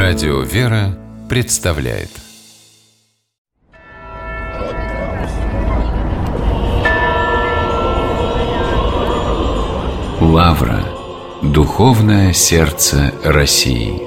Радио «Вера» представляет. Лавра. Духовное сердце России.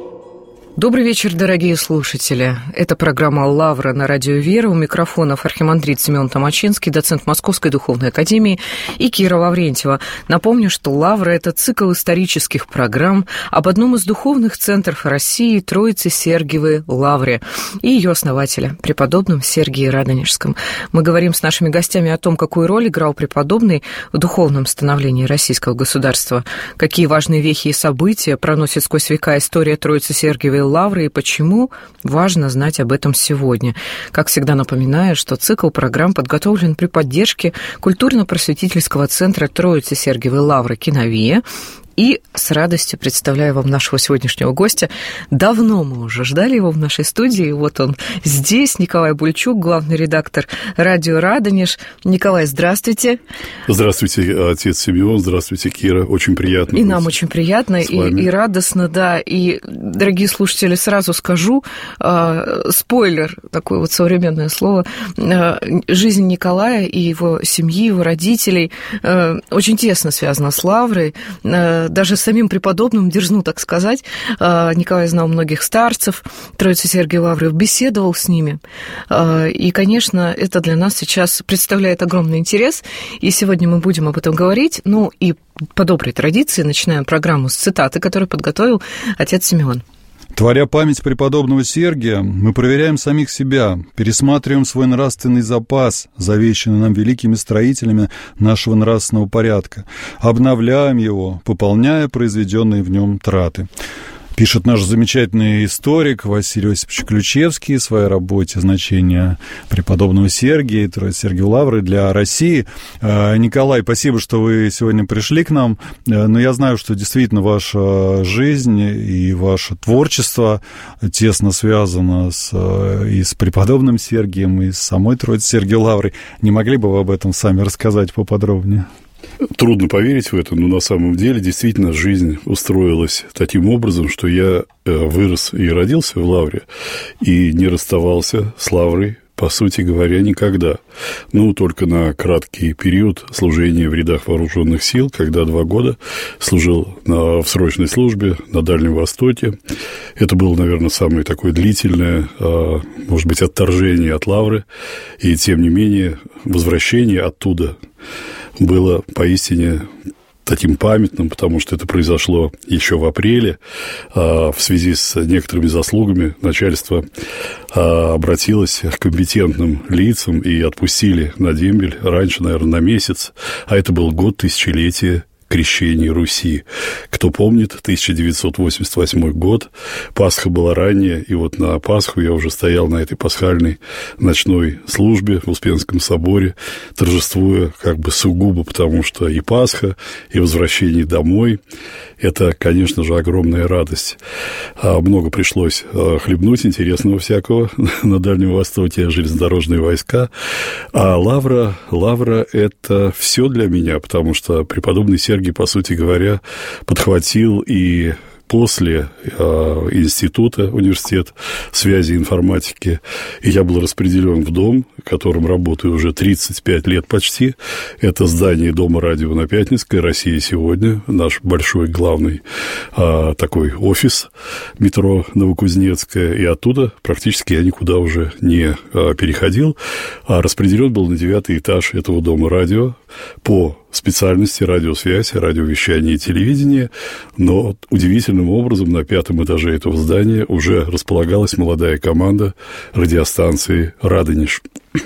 Добрый вечер, дорогие слушатели. Это программа «Лавра» на радио «Вера». У микрофонов архимандрит Семен Томачинский, доцент Московской духовной академии, и Кира Лаврентьева. Напомню, что «Лавра» — это цикл исторических программ об одном из духовных центров России, Троице-Сергиевой Лавре, и ее основателя, преподобном Сергии Радонежском. Мы говорим с нашими гостями о том, какую роль играл преподобный в духовном становлении российского государства, какие важные вехи и события проносит сквозь века история Троице-Сергиевой Лавры и почему важно знать об этом сегодня. Как всегда напоминаю, что цикл программ подготовлен при поддержке культурно-просветительского центра Троице-Сергиевой Лавры «Киновия». И с радостью представляю вам нашего сегодняшнего гостя. Давно мы уже ждали его в нашей студии. Вот он здесь, Николай Бульчук, главный редактор радио «Радонеж». Николай, здравствуйте. Здравствуйте, отец Семен. Здравствуйте, Кира. Очень приятно. И нам очень приятно, и радостно, да. И, дорогие слушатели, сразу скажу, спойлер, такое вот современное слово, жизнь Николая и его семьи, его родителей очень тесно связана с Лаврой. Даже с самим преподобным, дерзну так сказать. Николай знал многих старцев Троице-Сергиевой Лавры, беседовал с ними. И, конечно, это для нас сейчас представляет огромный интерес. И сегодня мы будем об этом говорить. Ну и по доброй традиции начинаем программу с цитаты, которую подготовил отец Симеон. Творя память преподобного Сергия, мы проверяем самих себя, пересматриваем свой нравственный запас, завещанный нам великими строителями нашего нравственного порядка, обновляем его, пополняя произведенные в нем траты. Пишет наш замечательный историк Василий Осипович Ключевский в своей работе «Значение преподобного Сергия и Троице-Сергиевой Лавры для России». Николай, спасибо, что вы сегодня пришли к нам. Но я знаю, что действительно ваша жизнь и ваше творчество тесно связано и с преподобным Сергием, и с самой Троице-Сергиевой Лаврой. Не могли бы вы об этом сами рассказать поподробнее? Трудно поверить в это, но на самом деле действительно жизнь устроилась таким образом, что я вырос и родился в Лавре и не расставался с Лаврой, по сути говоря, никогда. Ну, только на краткий период служения в рядах вооруженных сил, когда 2 года служил в срочной службе на Дальнем Востоке. Это было, наверное, самое такое длительное, может быть, отторжение от Лавры, и, тем не менее, возвращение оттуда было поистине таким памятным, потому что это произошло еще в апреле. В связи с некоторыми заслугами начальство обратилось к компетентным лицам и отпустили на дембель раньше, наверное, на месяц. А это был год тысячелетия крещения Руси. Кто помнит, 1988 год, Пасха была ранняя, и вот на Пасху я уже стоял на этой пасхальной ночной службе в Успенском соборе, торжествуя как бы сугубо, потому что и Пасха, и возвращение домой – это, конечно же, огромная радость. Много пришлось хлебнуть интересного всякого на Дальнем Востоке, железнодорожные войска. А Лавра – это все для меня, потому что преподобный Сергий, по сути говоря, подхватил и после института, университет связи и информатики, и я был распределен в дом, в котором работаю уже 35 лет почти. Это здание Дома радио на Пятницкой, «Россия сегодня», наш большой главный такой офис, метро Новокузнецкая, и оттуда практически я никуда уже не переходил, а распределен был на 9-й этаж этого Дома радио по специальности радиосвязь, радиовещание и телевидение, но удивительным образом на 5-м этаже этого здания уже располагалась молодая команда радиостанции «Радонеж».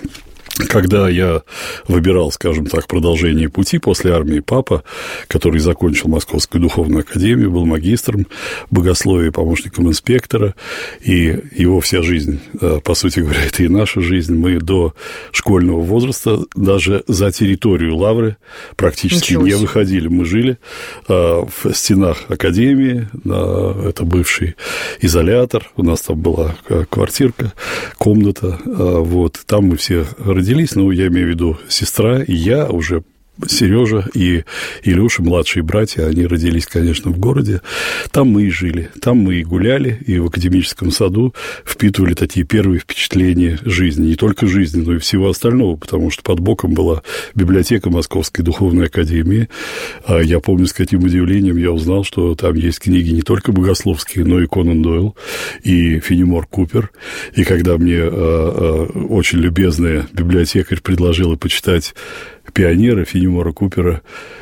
Когда я выбирал, скажем так, продолжение пути после армии, папа, который закончил Московскую духовную академию, был магистром богословия, помощником инспектора, и его вся жизнь, по сути говоря, это и наша жизнь, мы до школьного возраста даже за территорию Лавры практически не выходили. Мы жили в стенах академии, это бывший изолятор, у нас там была квартирка, комната, вот, там мы все родились, ну, я имею в виду сестра и я уже Сережа и Илюша, младшие братья, они родились, конечно, в городе. Там мы и жили, там мы и гуляли, и в академическом саду впитывали такие первые впечатления жизни. Не только жизни, но и всего остального, потому что под боком была библиотека Московской духовной академии. А я помню, с каким удивлением я узнал, что там есть книги не только богословские, но и Конан Дойл, и Фенемор Купер. И когда мне очень любезная библиотекарь предложила почитать «Пионера» Фенемора Купера,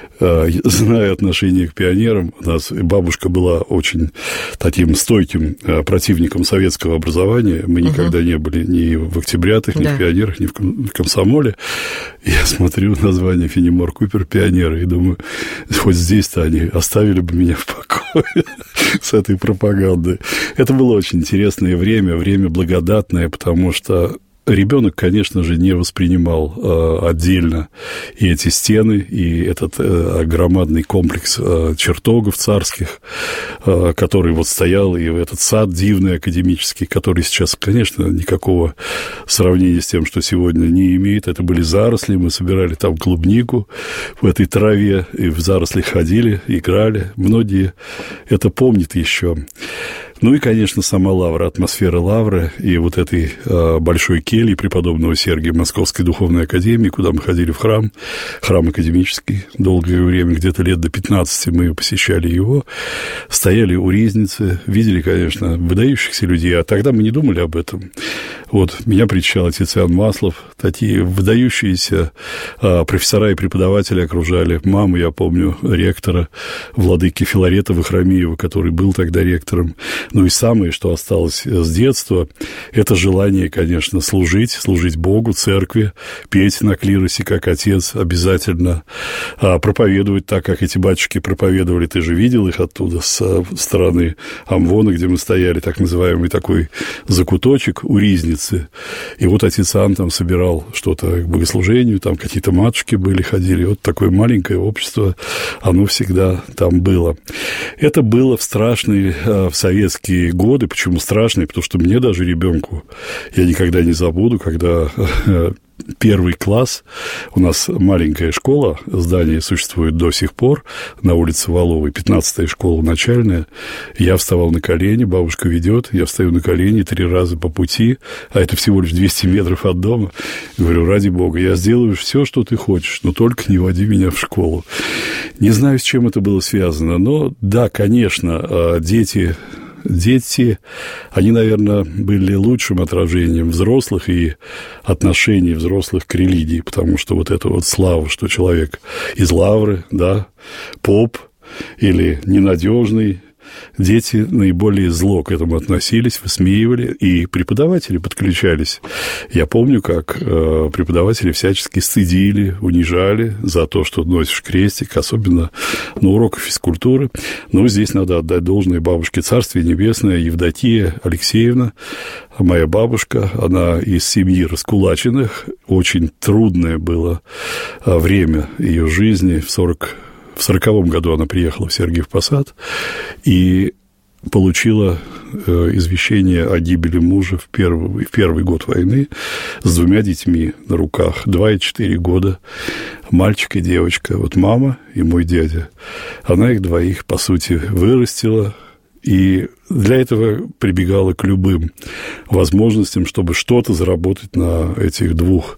зная отношение к пионерам, у нас бабушка была очень таким стойким противником советского образования. Мы никогда не были ни в октябрятах, ни в пионерах, ни в комсомоле. Я смотрю название Фенемор Купер «Пионеры» и думаю, хоть здесь-то они оставили бы меня в покое с этой пропагандой. Это было очень интересное время благодатное, потому что ребенок, конечно же, не воспринимал отдельно и эти стены, и этот громадный комплекс чертогов царских, который вот стоял, и этот сад дивный академический, который сейчас, конечно, никакого сравнения с тем, что сегодня, не имеет. Это были заросли, мы собирали там клубнику в этой траве, и в заросли ходили, играли. Многие это помнят еще. Ну и, конечно, сама лавра, атмосфера лавры и вот этой большой кельи преподобного Сергия Московской духовной академии, куда мы ходили в храм академический, долгое время, где-то лет до 15 мы посещали его, стояли у ризницы, видели, конечно, выдающихся людей, а тогда мы не думали об этом. Вот, меня причащал отец Иоанн Маслов, такие выдающиеся профессора и преподаватели окружали. Маму, я помню, ректора, владыки Филарета Вахромеева, который был тогда ректором. Ну и самое, что осталось с детства, это желание, конечно, служить Богу, церкви, петь на клиросе, как отец, обязательно проповедовать так, как эти батюшки проповедовали. Ты же видел их оттуда, с стороны Амвона, где мы стояли, так называемый такой закуточек у ризницы. И вот отец Иоанн там собирал что-то к богослужению, там какие-то матушки были, ходили. Вот такое маленькое общество, оно всегда там было. Это было в страшные, в советские годы. Почему страшные? Потому что мне даже ребенку, я никогда не забуду, когда первый класс, у нас маленькая школа, здание существует до сих пор, на улице Валовой, 15-я школа начальная, я вставал на колени, бабушка ведет, я встаю на колени 3 раза по пути, а это всего лишь 200 метров от дома, говорю, ради Бога, я сделаю все, что ты хочешь, но только не води меня в школу. Не знаю, с чем это было связано, но да, конечно, дети, они, наверное, были лучшим отражением взрослых и отношений взрослых к религии, потому что вот эта вот слава, что человек из лавры, да, поп или ненадежный, дети наиболее зло к этому относились, высмеивали, и преподаватели подключались. Я помню, как преподаватели всячески стыдили, унижали за то, что носишь крестик, особенно на уроках физкультуры. Но здесь надо отдать должное бабушке Царствие Небесное, Евдокия Алексеевна, моя бабушка, она из семьи раскулаченных, очень трудное было время ее жизни в 40-м году она приехала в Сергиев Посад и получила извещение о гибели мужа в первый год войны с 2 детьми на руках, 2 и 4 года, мальчик и девочка. Вот мама и мой дядя, она их двоих, по сути, вырастила, и для этого прибегала к любым возможностям, чтобы что-то заработать на этих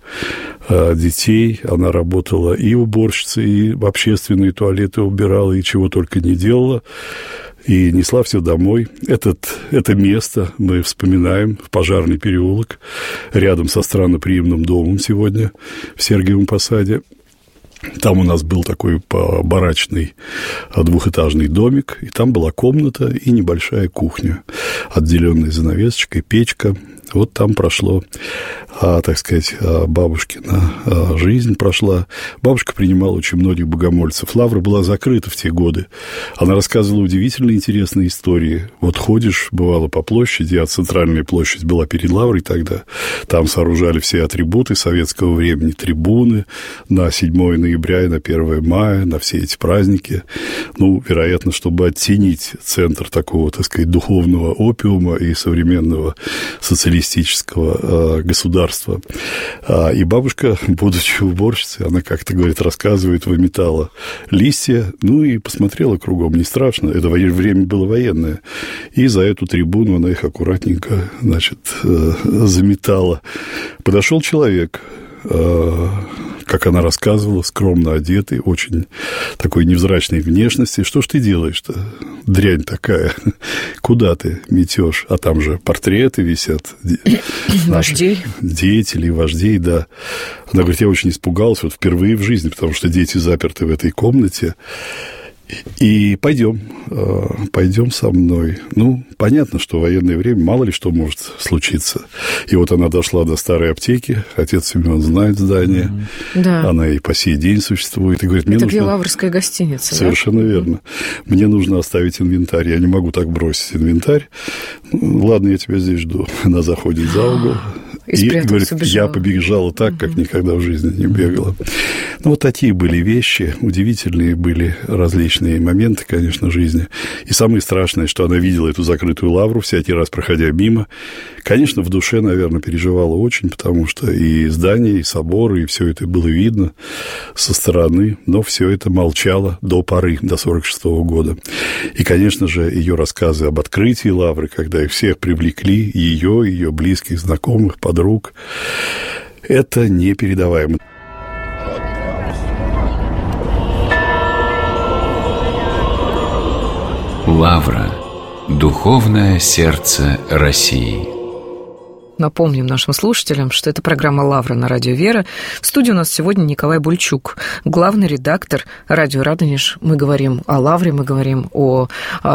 2 детей. Она работала и уборщицей, и в общественные туалеты убирала, и чего только не делала, и несла все домой. Это место мы вспоминаем, в Пожарный переулок, рядом со странноприимным домом сегодня в Сергиевом Посаде. Там у нас был такой барачный 2-этажный домик, и там была комната и небольшая кухня, отделенная занавесочкой, печка. Вот там прошло, так сказать, бабушкина жизнь прошла. Бабушка принимала очень многих богомольцев. Лавра была закрыта в те годы. Она рассказывала удивительно интересные истории. Вот ходишь, бывало, по площади, а центральная площадь была перед Лаврой тогда. Там сооружали все атрибуты советского времени, трибуны на 7 ноября, ноября и на 1 мая, на все эти праздники. Ну, вероятно, чтобы оттенить центр такого, так сказать, духовного опиума и современного социалистического государства. И бабушка, будучи уборщицей, она как-то, говорит, рассказывает, выметала листья, ну и посмотрела кругом, не страшно, это время было военное. И за эту трибуну она их аккуратненько, значит, заметала. Подошел человек, как она рассказывала, скромно одетый, очень такой невзрачной внешности. Что ж ты делаешь-то, дрянь такая? Куда ты метешь? А там же портреты висят. Вождей. Деятелей, вождей, да. Она говорит, я очень испугалась, вот впервые в жизни, потому что дети заперты в этой комнате. И пойдем со мной. Ну, понятно, что в военное время мало ли что может случиться. И вот она дошла до старой аптеки, отец Семен знает здание, да. Она и по сей день существует. И говорит, мне это нужно... где Лаврская гостиница, совершенно да? Верно. Мне нужно оставить инвентарь, я не могу так бросить инвентарь. Ну, ладно, я тебя здесь жду. Она заходит за угол. И говорит, убежала. Я побежала так, как никогда в жизни не бегала. Ну, вот такие были вещи, удивительные были различные моменты, конечно, жизни. И самое страшное, что она видела эту закрытую лавру, всякий раз проходя мимо. Конечно, в душе, наверное, переживала очень, потому что и здание, и собор, и все это было видно со стороны, но все это молчало до поры, до 1946 года. И, конечно же, ее рассказы об открытии лавры, когда их всех привлекли, ее близких, знакомых, подруг, это непередаваемо. Лавра. Духовное сердце России. Напомним нашим слушателям, что это программа «Лавра» на радио «Вера». В студии у нас сегодня Николай Бульчук, главный редактор радио «Радонеж». Мы говорим о Лавре, мы говорим о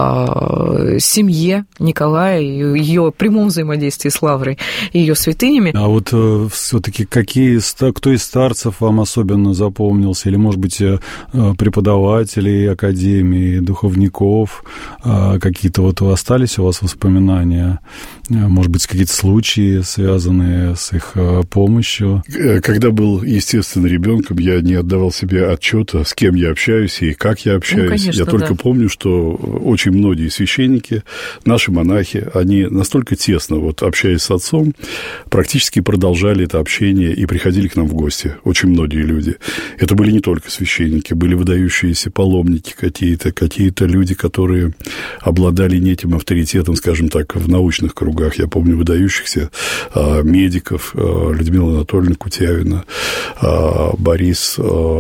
семье Николая, ее прямом взаимодействии с Лаврой и ее святынями. А вот все-таки кто из старцев вам особенно запомнился? Или, может быть, преподавателей академии, духовников? Какие-то вот остались у вас воспоминания? Может быть, какие-то случаи, связанные с их помощью? Когда был, естественно, ребенком, я не отдавал себе отчета, с кем я общаюсь и как я общаюсь. Ну, конечно, я только помню, что очень многие священники, наши монахи, они настолько тесно, вот, общаясь с отцом, практически продолжали это общение и приходили к нам в гости. Очень многие люди. Это были не только священники, были выдающиеся паломники какие-то люди, которые обладали неким авторитетом, скажем так, в научных кругах. Я помню выдающихся медиков, Людмила Анатольевна Кутявина, Борис...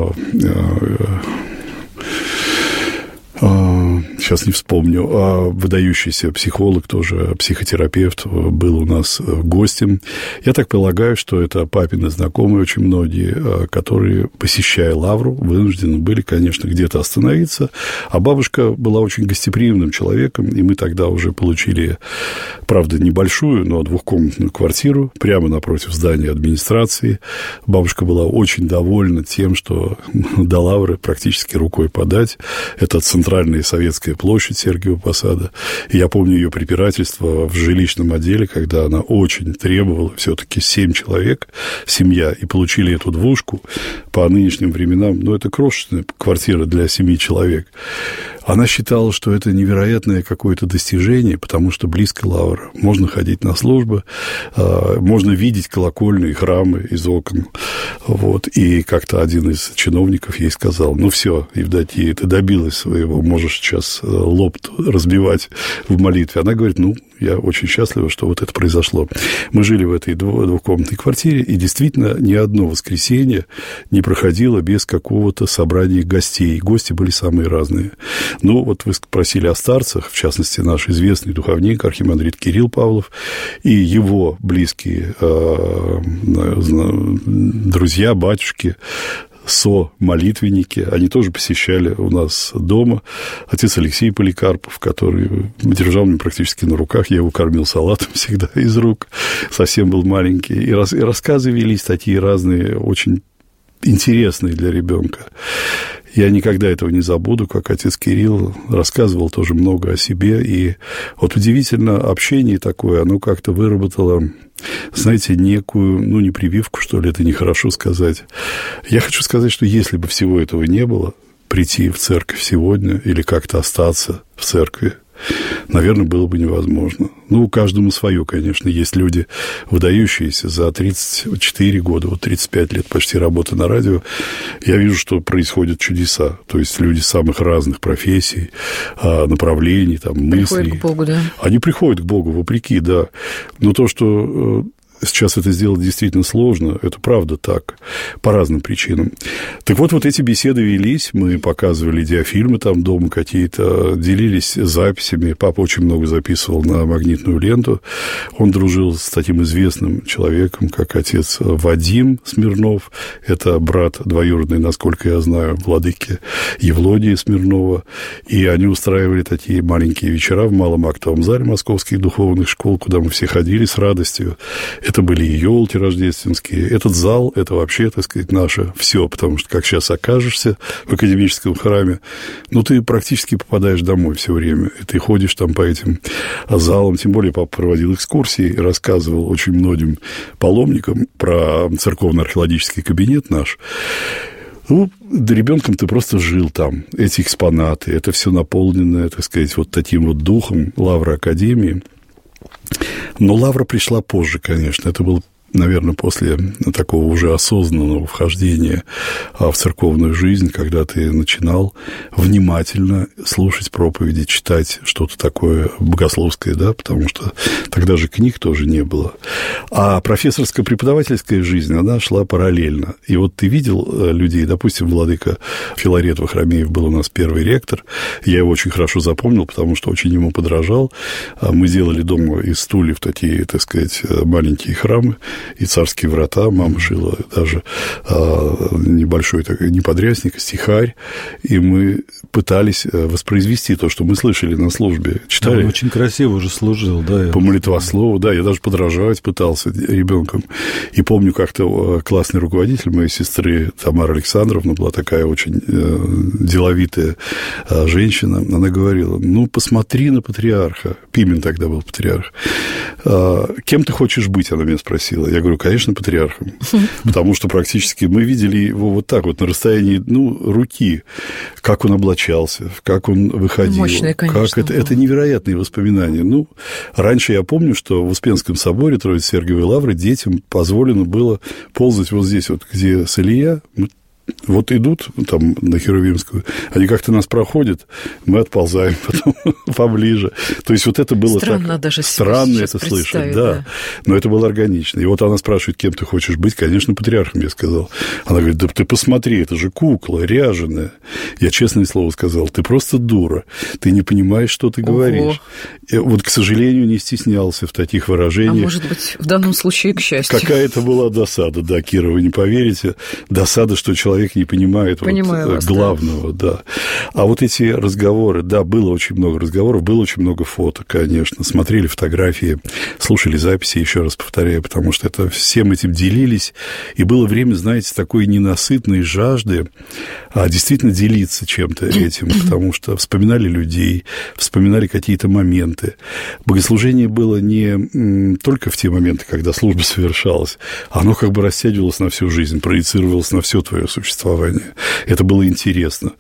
сейчас не вспомню, выдающийся психолог, тоже психотерапевт, был у нас гостем. Я так полагаю, что это папины знакомые очень многие, которые, посещая Лавру, вынуждены были, конечно, где-то остановиться. А бабушка была очень гостеприимным человеком, и мы тогда уже получили, правда, небольшую, но двухкомнатную квартиру прямо напротив здания администрации. Бабушка была очень довольна тем, что до Лавры практически рукой подать. Это центральная советская площадь Сергиева Посада. И я помню ее препирательство в жилищном отделе, когда она очень требовала, все-таки 7 человек, семья, и получили эту двушку по нынешним временам. Ну, это крошечная квартира для 7 человек. Она считала, что это невероятное какое-то достижение, потому что близко Лавра. Можно ходить на службы, можно видеть колокольные храмы из окон. Вот. И как-то один из чиновников ей сказал: ну, все, Евдокия, ты добилась своего, можешь сейчас лоб разбивать в молитве. Она говорит: ну, я очень счастлива, что вот это произошло. Мы жили в этой двухкомнатной квартире, и действительно ни одно воскресенье не проходило без какого-то собрания гостей. Гости были самые разные. Ну, вот вы спросили о старцах, в частности, наш известный духовник, архимандрит Кирилл Павлов, и его близкие друзья, батюшки, молитвенники, они тоже посещали у нас дома. Отец Алексей Поликарпов, который держал меня практически на руках, я его кормил салатом всегда из рук, совсем был маленький. И рассказы велись такие разные, очень интересные для ребенка. Я никогда этого не забуду, как отец Кирилл рассказывал тоже много о себе. И вот удивительно, общение такое, оно как-то выработало знаете, некую, не прививку, что ли, это нехорошо сказать. Я хочу сказать, что если бы всего этого не было, прийти в церковь сегодня или как-то остаться в церкви, наверное, было бы невозможно. Каждому свое, конечно. Есть люди, выдающиеся за 34 года, 35 лет почти работы на радио. Я вижу, что происходят чудеса. То есть люди самых разных профессий, направлений, мыслей. Приходят к Богу, да? Они приходят к Богу, вопреки, да. Но то, что сейчас это сделать действительно сложно, это правда так, по разным причинам. Так вот эти беседы велись, мы показывали диафильмы там дома какие-то, делились записями. Папа очень много записывал на магнитную ленту. Он дружил с таким известным человеком, как отец Вадим Смирнов. Это брат двоюродный, насколько я знаю, владыки Евлодии Смирнова. И они устраивали такие маленькие вечера в малом актовом зале московских духовных школ, куда мы все ходили с радостью. Это были и елки рождественские. Этот зал – это вообще, так сказать, наше все, потому что, как сейчас окажешься в академическом храме, ты практически попадаешь домой все время. И ты ходишь там по этим залам. Тем более папа проводил экскурсии и рассказывал очень многим паломникам про церковно-археологический кабинет наш. Ребенком ты просто жил там. Эти экспонаты, это все наполненное, так сказать, таким духом Лавры Академии. Но Лавра пришла позже, конечно. Это было, наверное, после такого уже осознанного вхождения в церковную жизнь, когда ты начинал внимательно слушать проповеди, читать что-то такое богословское, да, потому что тогда же книг тоже не было. А профессорско-преподавательская жизнь, она шла параллельно. И ты видел людей, допустим, владыка Филарет Вахромеев был у нас первый ректор, я его очень хорошо запомнил, потому что очень ему подражал. Мы делали дома из стульев такие, так сказать, маленькие храмы, и царские врата. Мама шила даже небольшой такой неподрясник, стихарь, и мы пытались воспроизвести то, что мы слышали на службе. Читали. Он очень красиво уже служил, да. По молитвослову, да, я даже подражать пытался ребенком. И помню, как-то классный руководитель моей сестры Тамара Александровна была такая очень деловитая женщина. Она говорила: посмотри на патриарха. Пимен тогда был патриарх. Кем ты хочешь быть? Она меня спросила. Я говорю, конечно, патриархом. Потому что практически мы видели его на расстоянии, руки, как он облачался, как он выходил. Мощное, конечно. Как это невероятные воспоминания. Раньше я помню, что в Успенском соборе Троице-Сергиевой Лавры детям позволено было ползать здесь, где Салия. Идут там на Херувимскую, они как-то нас проходят, мы отползаем потом поближе. То есть это было странно так... даже странно это слышать, да. Но это было органично. И она спрашивает, кем ты хочешь быть. Конечно, патриархом, я сказал. Она говорит, да ты посмотри, это же кукла ряженая. Я честное слово сказал, ты просто дура. Ты не понимаешь, что ты говоришь. К сожалению, не стеснялся в таких выражениях. А может быть, в данном случае, к счастью. Какая-то была досада, да, Кира, вы не поверите. Досада, что человек не понимает главного, да. А эти разговоры, да, было очень много разговоров, было очень много фото, конечно. Смотрели фотографии, слушали записи, еще раз повторяю, потому что всем этим делились. И было время, знаете, такой ненасытной жажды действительно делиться чем-то этим, потому что вспоминали людей, вспоминали какие-то моменты. Богослужение было не только в те моменты, когда служба совершалась, оно растягивалось на всю жизнь, проецировалось на все твое существование. Это было интересно.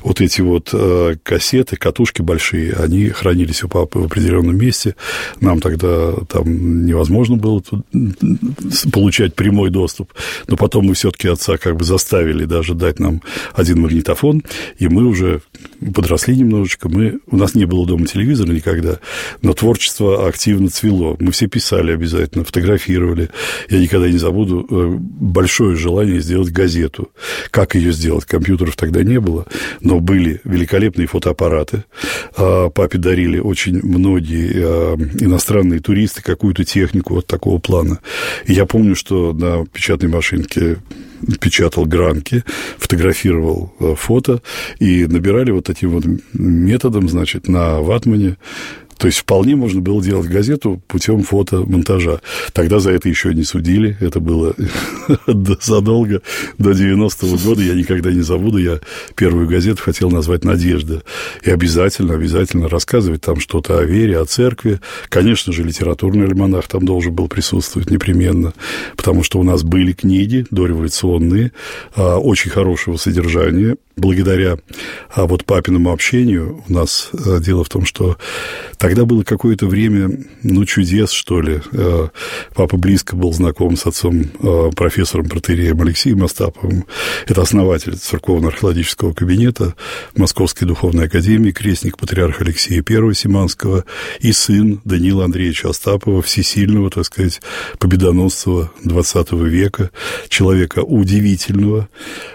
Эти кассеты, катушки большие, они хранились у папы в определенном месте. Нам тогда там невозможно было получать прямой доступ. Но потом мы все-таки отца заставили даже дать нам один магнитофон, и мы уже подросли немножечко. У нас не было дома телевизора никогда, но творчество активно цвело. Мы все писали обязательно, фотографировали. Я никогда не забуду большое желание сделать газету. Как ее сделать? Компьютеров тогда не было, но были великолепные фотоаппараты. Папе дарили очень многие иностранные туристы какую-то технику такого плана. И я помню, что на печатной машинке печатал гранки, фотографировал фото, и набирали таким методом, на ватмане То есть вполне можно было делать газету путем фотомонтажа. Тогда за это еще не судили. Это было задолго до 90-го года. Я никогда не забуду. Я первую газету хотел назвать «Надежда». И обязательно рассказывать там что-то о вере, о церкви. Конечно же, литературный альманах там должен был присутствовать непременно. Потому что у нас были книги дореволюционные, очень хорошего содержания. Благодаря вот папиному общению у нас дело в том, что тогда было какое-то время, чудес, что ли. Папа близко был знаком с отцом профессором протоиереем Алексеем Остаповым. Это основатель церковно-археологического кабинета Московской духовной академии, крестник патриарха Алексея I Симанского и сын Даниила Андреевича Остапова, всесильного, так сказать, победоносца XX века, человека удивительного.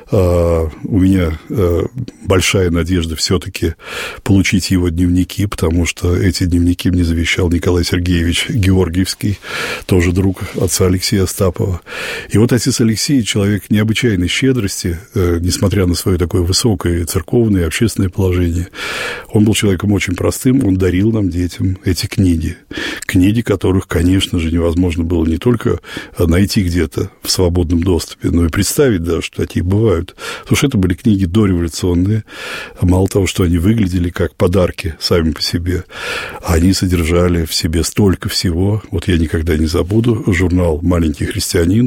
У меня большая надежда все-таки получить его дневники, потому что эти дневники мне завещал Николай Сергеевич Георгиевский, тоже друг отца Алексея Остапова. И вот отец Алексей, человек необычайной щедрости, несмотря на свое такое высокое церковное и общественное положение, он был человеком очень простым, он дарил нам, детям, эти книги. Книги, которых, конечно же, невозможно было не только найти где-то в свободном доступе, но и представить даже, что такие бывают. Потому что это были книги дореволюционные. Мало того, что они выглядели как подарки сами по себе, они содержали в себе столько всего. Вот я никогда не забуду журнал «Маленький христианин»,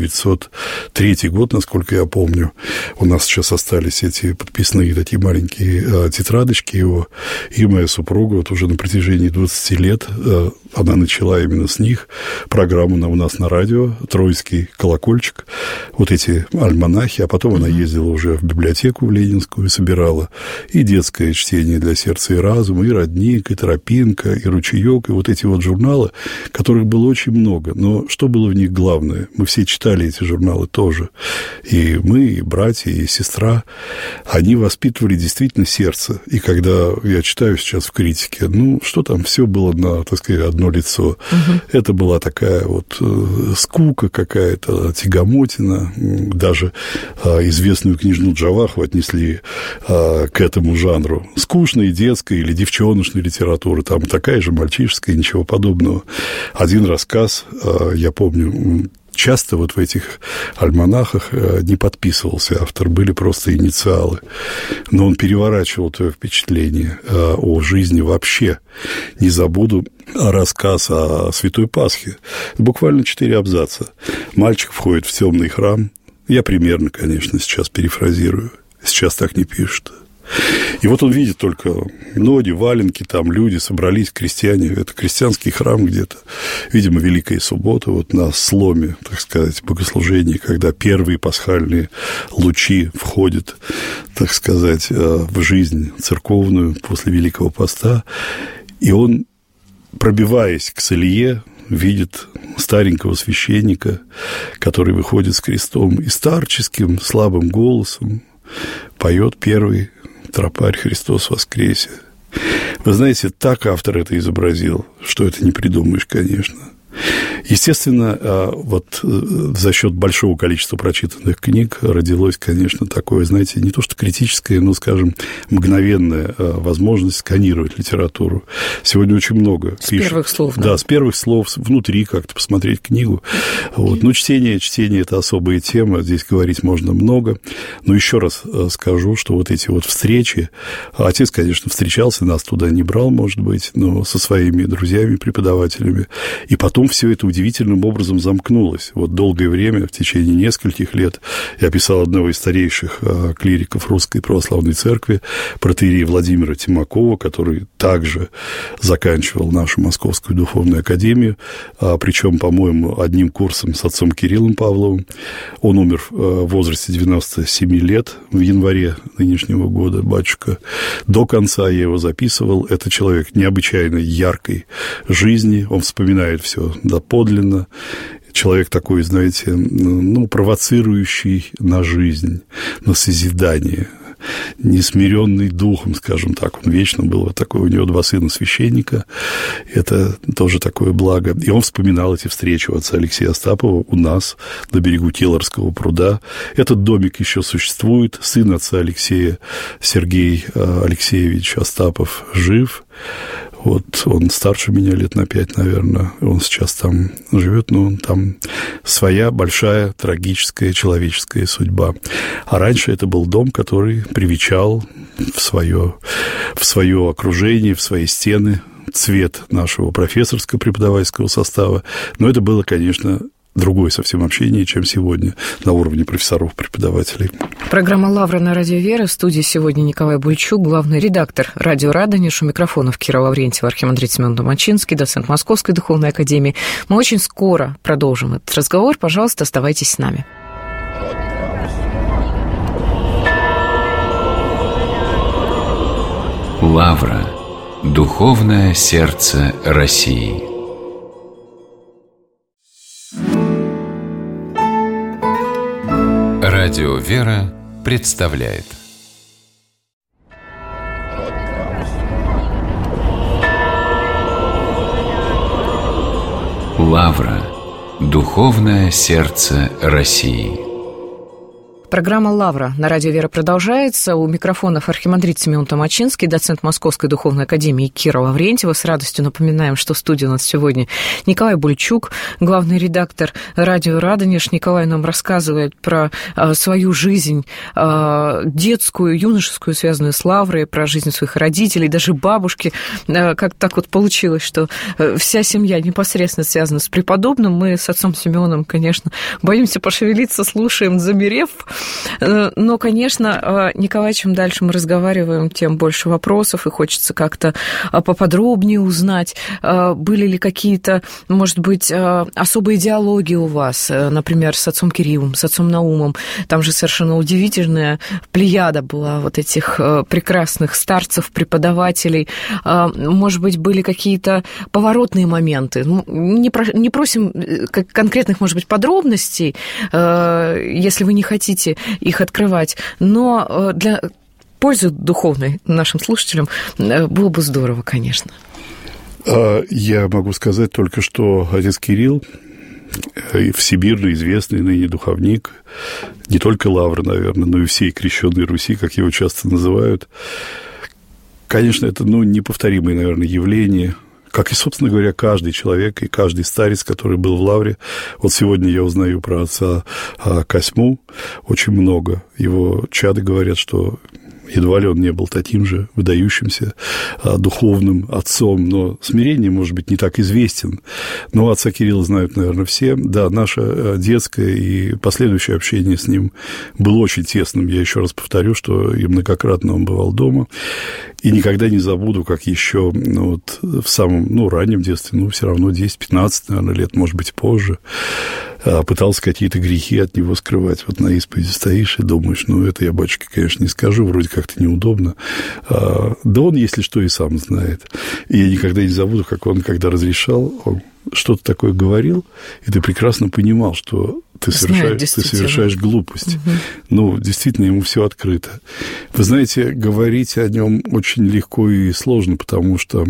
1903 год, насколько я помню. У нас сейчас остались эти подписные такие маленькие тетрадочки его. И моя супруга вот уже на протяжении 20 лет, она начала именно с них программу у нас на радио «Троицкий колокольчик», вот эти альманахи, а потом она ездила уже в библиотеку в Ленинскую и собирала и детское чтение для сердца и разума, и родник, и тропинка, и ручеек, и вот эти вот журналы, которых было очень много. Но что было в них главное? Мы все читали эти журналы тоже. И мы, и братья, и сестра, они воспитывали действительно сердце. И когда я читаю сейчас в критике, что там все было на, так сказать, одно лицо. Это была такая вот скука какая-то, тягомотина. Даже известную книжную Джаваху отнесли к этому жанру. Скучной детской или девчоночной литературы, там такая же мальчишеская, ничего подобного. Один рассказ, я помню, часто вот в этих альманахах не подписывался автор, были просто инициалы. Но он переворачивал твое впечатление о жизни вообще. Не забуду рассказ о Святой Пасхе. Буквально 4 абзаца. Мальчик входит в темный храм. Я примерно, конечно, сейчас перефразирую. Сейчас так не пишут. И вот он видит только ноги, валенки, там люди собрались, крестьяне. Это крестьянский храм где-то. Видимо, Великая Суббота, вот на сломе, так сказать, богослужения, когда первые пасхальные лучи входят, так сказать, в жизнь церковную после Великого Поста. И он, пробиваясь к Салье, видит старенького священника, который выходит с крестом и старческим слабым голосом поет первый тропарь «Христос воскресе». Вы знаете, так автор это изобразил, что это не придумаешь, конечно. Естественно, вот за счет большого количества прочитанных книг родилось, конечно, такое, знаете, не то что критическое, но, скажем, мгновенная возможность сканировать литературу. Сегодня очень много с первых слов, да? Да, с первых слов, внутри как-то посмотреть книгу. Вот. Ну, чтение – это особая тема, здесь говорить можно много. Но еще раз скажу, что вот эти вот встречи, отец, конечно, встречался, нас туда не брал, может быть, но со своими друзьями, преподавателями, и потом все это удивительным образом замкнулось. Вот долгое время, в течение нескольких лет, я писал одного из старейших клириков Русской Православной Церкви, протоиерея Владимира Тимакова, который также заканчивал нашу Московскую Духовную Академию, причем, по-моему, одним курсом с отцом Кириллом Павловым. Он умер в возрасте 97 лет в январе нынешнего года, батюшка. До конца я его записывал. Это человек необычайно яркой жизни, он вспоминает все доподлинно. Человек такой, знаете, провоцирующий на жизнь, на созидание, несмиренный духом, скажем так. Он вечно был вот такой, у него 2 сына священника, это тоже такое благо. И он вспоминал эти встречи у отца Алексея Остапова у нас на берегу Келарского пруда. Этот домик еще существует, сын отца Алексея, Сергей Алексеевич Остапов, жив. Вот он старше меня лет на 5, наверное. Он сейчас там живет, но там своя большая трагическая человеческая судьба. А раньше это был дом, который привечал в свое окружение, в свои стены цвет нашего профессорско-преподавательского состава. Но это было, конечно, другое совсем общение, чем сегодня на уровне профессоров-преподавателей. Программа «Лавра» на радио «Вера». В студии сегодня Николай Бульчук, главный редактор радио «Радонеж». У микрофонов Кира Лаврентьева, архимандрит Семен Домачинский, доцент Московской духовной академии. Мы очень скоро продолжим этот разговор. Пожалуйста, оставайтесь с нами. «Лавра» – духовное сердце России. Радио «Вера» представляет. «Лавра» – духовное сердце России. Программа «Лавра» на радио «Вера» продолжается. У микрофонов архимандрит Семен Домачинский, доцент Московской духовной академии Кира Лаврентьева. С радостью напоминаем, что в студии у нас сегодня Николай Бульчук, главный редактор радио «Радонеж». Николай нам рассказывает про свою жизнь детскую, юношескую, связанную с Лаврой, про жизнь своих родителей, даже бабушки. Как так вот получилось, что вся семья непосредственно связана с преподобным. Мы с отцом Семеном, конечно, боимся пошевелиться, слушаем, замерев. Но, конечно, Николай, чем дальше мы разговариваем, тем больше вопросов, и хочется как-то поподробнее узнать, были ли какие-то, может быть, особые диалоги у вас, например, с отцом Кириллом, с отцом Наумом. Там же совершенно удивительная плеяда была вот этих прекрасных старцев, преподавателей. Может быть, были какие-то поворотные моменты. Не просим конкретных, может быть, подробностей, если вы не хотите их открывать, но для пользы духовной нашим слушателям было бы здорово, конечно. Я могу сказать только, что отец Кирилл, всемирно известный ныне духовник, не только Лавры, наверное, но и всей крещенной Руси, как его часто называют, конечно, это неповторимое, наверное, явление, как и, собственно говоря, каждый человек и каждый старец, который был в Лавре. Вот сегодня я узнаю про отца Косьму очень много. Его чады говорят, что едва ли он не был таким же выдающимся духовным отцом, но смирение, может быть, не так известен. Но отца Кирилла знают, наверное, все. Да, наше детское и последующее общение с ним было очень тесным. Я еще раз повторю, что и многократно он бывал дома. И никогда не забуду, как еще в самом раннем детстве, все равно 10-15, наверное, лет, может быть, позже, пытался какие-то грехи от него скрывать. Вот на исповеди стоишь и думаешь, это я батюшке, конечно, не скажу, вроде как-то неудобно. Да он, если что, и сам знает. И я никогда не забуду, как он, когда разрешал, он что-то такое говорил, и ты прекрасно понимал, что ты совершаешь глупость. Угу. Действительно, ему все открыто. Вы знаете, говорить о нем очень легко и сложно, потому что,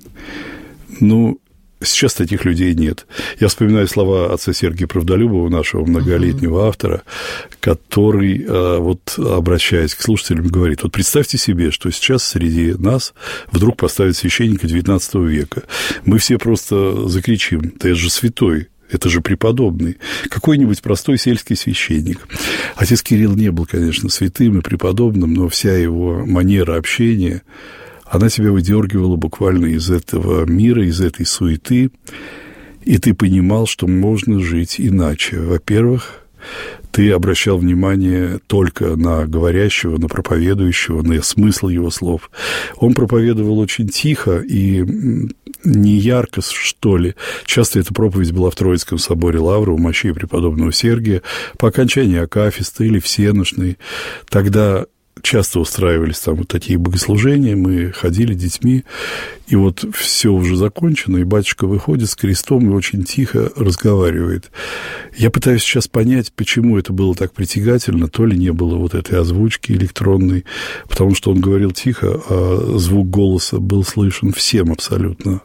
сейчас таких людей нет. Я вспоминаю слова отца Сергия Правдолюбова, нашего многолетнего автора, который, обращаясь к слушателям, говорит, представьте себе, что сейчас среди нас вдруг поставят священника XIX века. Мы все просто закричим: «Да это же святой! Это же преподобный, какой-нибудь простой сельский священник». Отец Кирилл не был, конечно, святым и преподобным, но вся его манера общения, она тебя выдергивала буквально из этого мира, из этой суеты, и ты понимал, что можно жить иначе. Во-первых, ты обращал внимание только на говорящего, на проповедующего, на смысл его слов. Он проповедовал очень тихо и не ярко, что ли. Часто эта проповедь была в Троицком соборе Лавры у мощей преподобного Сергия по окончании акафиста или всенощной. Тогда часто устраивались там такие богослужения, мы ходили детьми, и все уже закончено, и батюшка выходит с крестом и очень тихо разговаривает. Я пытаюсь сейчас понять, почему это было так притягательно, то ли не было этой озвучки электронной, потому что он говорил тихо, а звук голоса был слышен всем абсолютно.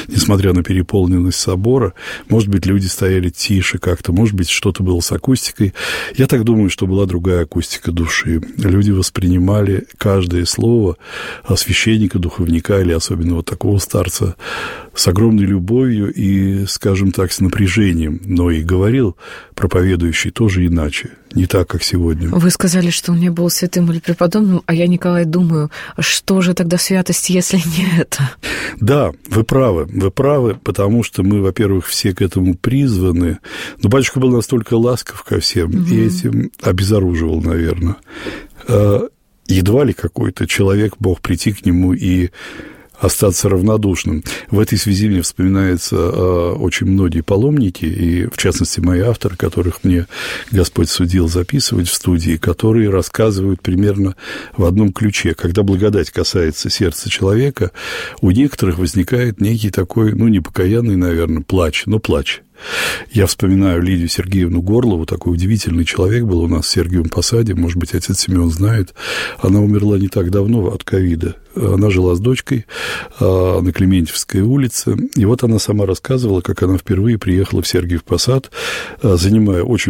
несмотря на переполненность собора, может быть, люди стояли тише как-то, может быть, что-то было с акустикой. Я так думаю, что была другая акустика души. Люди воспринимали каждое слово священника, духовника или особенно вот такого старца с огромной любовью и, скажем так, с напряжением. Но и говорил проповедующий тоже иначе, не так, как сегодня. Вы сказали, что он не был святым или преподобным, а я, Николай, думаю, что же тогда святость, если не это? Да, вы правы, потому что мы, во-первых, все к этому призваны. Но батюшка был настолько ласков ко всем, и этим обезоруживал, наверное. Едва ли какой-то человек мог прийти к нему и остаться равнодушным. В этой связи мне вспоминаются очень многие паломники, и, в частности, мои авторы, которых мне Господь судил записывать в студии, которые рассказывают примерно в одном ключе. Когда благодать касается сердца человека, у некоторых возникает некий такой, непокаянный, наверное, плач, но плач. Я вспоминаю Лидию Сергеевну Горлову, такой удивительный человек был у нас в Сергиевом Посаде, может быть, отец Семен знает. Она умерла не так давно от ковида. Она жила с дочкой на Клементьевской улице, и вот она сама рассказывала, как она впервые приехала в Сергиев Посад, занимая очень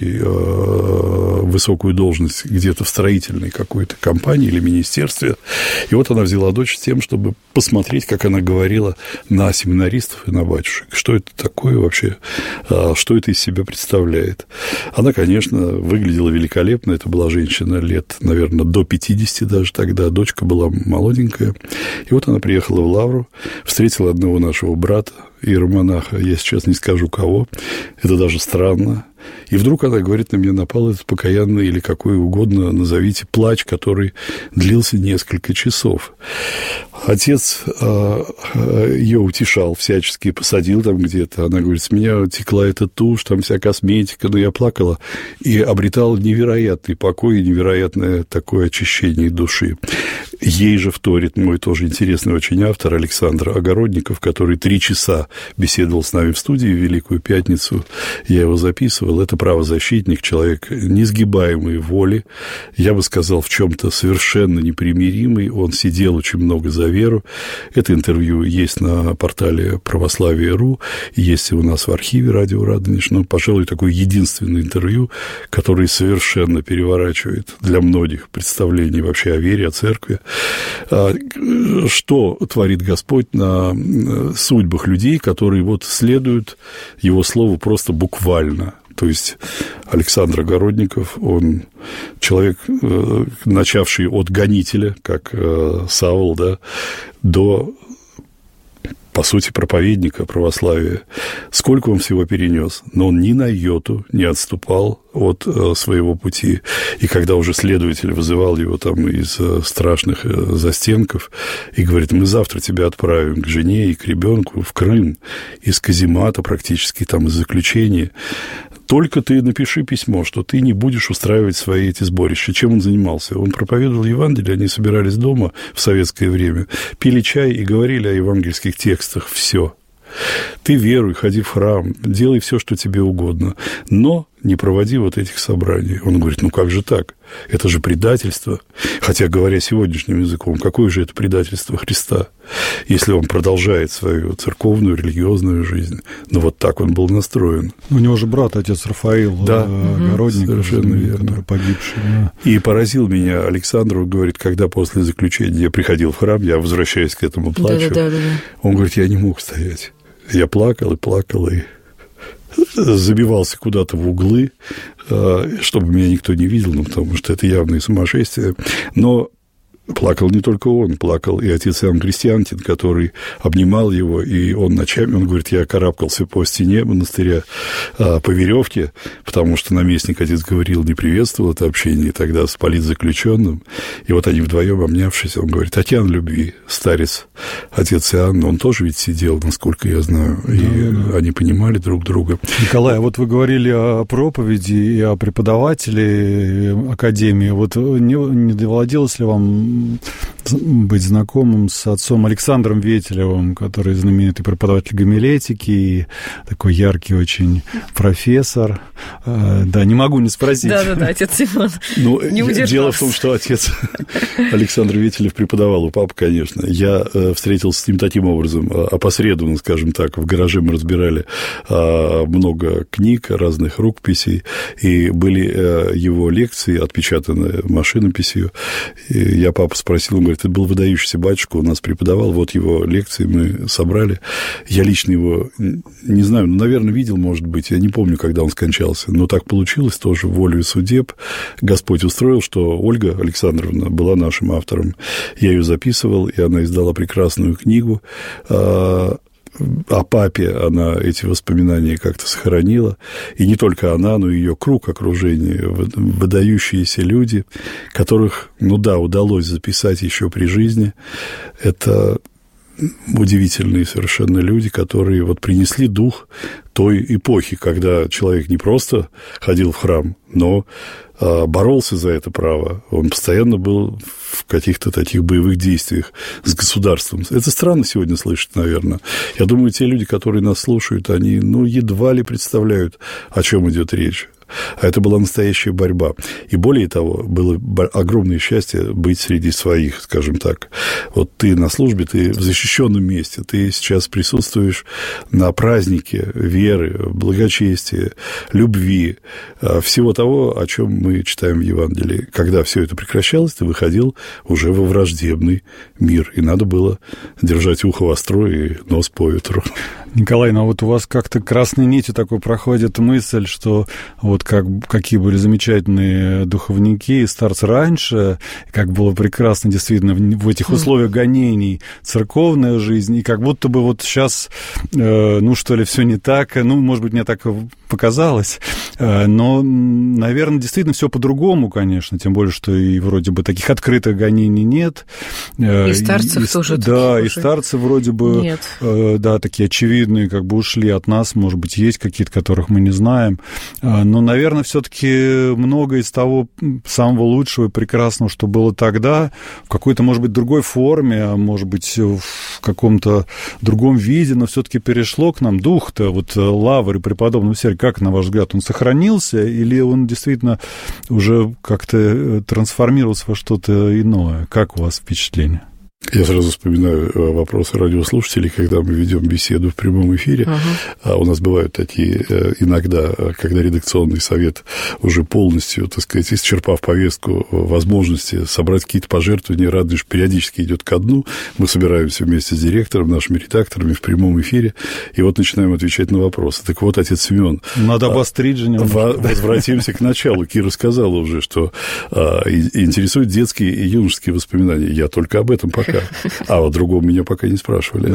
высокую должность где-то в строительной какой-то компании или министерстве, и вот она взяла дочь с тем, чтобы посмотреть, как она говорила на семинаристов и на батюшек, что это такое вообще, что это из себя представляет. Она, конечно, выглядела великолепно, это была женщина лет, наверное, до 50 даже тогда, дочка была молоденькая. И вот она приехала в Лавру, встретила одного нашего брата, иеромонаха, я сейчас не скажу кого, это даже странно. И вдруг она говорит, на меня напал этот покаянный или какой угодно, назовите, плач, который длился несколько часов. Отец ее утешал всячески, посадил там где-то. Она говорит, с меня текла эта тушь, там вся косметика, но я плакала и обретала невероятный покой и невероятное такое очищение души. Ей же вторит мой тоже интересный очень автор Александр Огородников, который 3 часа беседовал с нами в студии в Великую Пятницу. Я его записывал. Это правозащитник, человек несгибаемой воли, я бы сказал, в чем-то совершенно непримиримый. Он сидел очень много за веру. Это интервью есть на портале Православие.ру, есть и у нас в архиве Радио Радонеж. Но, пожалуй, такое единственное интервью, которое совершенно переворачивает для многих представление вообще о вере, о церкви. Что творит Господь на судьбах людей, которые вот следуют Его слову просто буквально. То есть Александр Огородников, он человек, начавший от гонителя, как Савл, да, до, по сути, проповедника православия. Сколько он всего перенес, но он ни на йоту не отступал от своего пути. И когда уже следователь вызывал его там из страшных застенков и говорит, мы завтра тебя отправим к жене и к ребенку в Крым, из каземата практически, там, из заключения, только ты напиши письмо, что ты не будешь устраивать свои эти сборища. Чем он занимался? Он проповедовал Евангелие, они собирались дома в советское время, пили чай и говорили о евангельских текстах. Все. Ты веруй, ходи в храм, делай все, что тебе угодно, но не проводи вот этих собраний. Он говорит, как же так? Это же предательство. Хотя, говоря сегодняшним языком, какое же это предательство Христа, если он продолжает свою церковную, религиозную жизнь? Но вот так он был настроен. У него же брат, отец Рафаил, да, Огородников, совершенно верно. Который погибший. Да. И поразил меня Александр, говорит, когда после заключения я приходил в храм, я возвращаюсь к этому плачу, он говорит, я не мог стоять. Я плакал и забивался куда-то в углы, чтобы меня никто не видел, потому что это явное сумасшествие. Но плакал не только он, плакал и отец Иоанн Крестьянтин, который обнимал его, и он ночами, он говорит, я карабкался по стене монастыря по веревке, потому что наместник, отец говорил, не приветствовал это общение тогда с политзаключенным, и вот они вдвоем обнявшись, он говорит, океан любви, старец, отец Иоанн, он тоже ведь сидел, насколько я знаю, и они понимали друг друга. Николай, вот вы говорили о проповеди и о преподавателе академии, вот не доводилось ли вам быть знакомым с отцом Александром Ветелевым, который знаменитый преподаватель гомилетики и такой яркий очень профессор. Да, не могу не спросить. Да, отец Семен не удержался. Дело в том, что отец Александр Ветелев преподавал у папы, конечно. Я встретился с ним таким образом, опосредованно, скажем так. В гараже мы разбирали много книг, разных рукописей, и были его лекции, отпечатанные машинописью. И я папу спросил, он говорит, это был выдающийся батюшка, у нас преподавал, вот его лекции мы собрали. Я лично его, не знаю, наверное, видел, может быть, я не помню, когда он скончался, но так получилось тоже, волею судеб. Господь устроил, что Ольга Александровна была нашим автором. Я ее записывал, и она издала прекрасную книгу. О папе она эти воспоминания как-то сохранила. И не только она, но и ее круг окружения, выдающиеся люди, которых, удалось записать еще при жизни. Это удивительные совершенно люди, которые вот принесли дух той эпохи, когда человек не просто ходил в храм, но боролся за это право. Он постоянно был в каких-то таких боевых действиях с государством. Это странно сегодня слышать, наверное. Я думаю, те люди, которые нас слушают, они, едва ли представляют, о чем идет речь. А это была настоящая борьба. И более того, было огромное счастье быть среди своих, скажем так. Вот ты на службе, ты в защищенном месте, ты сейчас присутствуешь на празднике веры, благочестия, любви, всего того, о чем мы читаем в Евангелии. Когда все это прекращалось, ты выходил уже во враждебный мир, и надо было держать ухо востро и нос по ветру. Николай, вот у вас как-то красной нитью такой проходит мысль, что вот какие были замечательные духовники и старцы раньше, как было прекрасно действительно в этих условиях гонений церковная жизнь, и как будто бы вот сейчас, что ли, все не так, может быть, мне так показалось, но, наверное, действительно все по-другому, конечно, тем более, что и вроде бы таких открытых гонений нет. И старцев тоже. Да, и старцы вроде бы, нет. Да, такие очевидные, как бы ушли от нас, может быть, есть какие-то, которых мы не знаем, но, наверное, все-таки многое из того самого лучшего и прекрасного, что было тогда, в какой-то, может быть, другой форме, а может быть, в каком-то другом виде, но все-таки перешло к нам. Дух-то, вот лавры преподобного Сергия, как, на ваш взгляд, он сохранился или он действительно уже как-то трансформировался во что-то иное? Как у вас впечатление? Я сразу вспоминаю вопросы радиослушателей, когда мы ведем беседу в прямом эфире. А у нас бывают такие иногда, когда редакционный совет уже полностью, так сказать, исчерпав повестку возможности собрать какие-то пожертвования, радуешь, периодически идет ко дну. Мы собираемся вместе с директором, нашими редакторами в прямом эфире, и вот начинаем отвечать на вопросы. Так вот, отец Семен, надо обострить же немного. Возвратимся к началу. Кира сказала уже, что интересуют детские и юношеские воспоминания. Я только об этом пока. А о другом меня пока не спрашивали.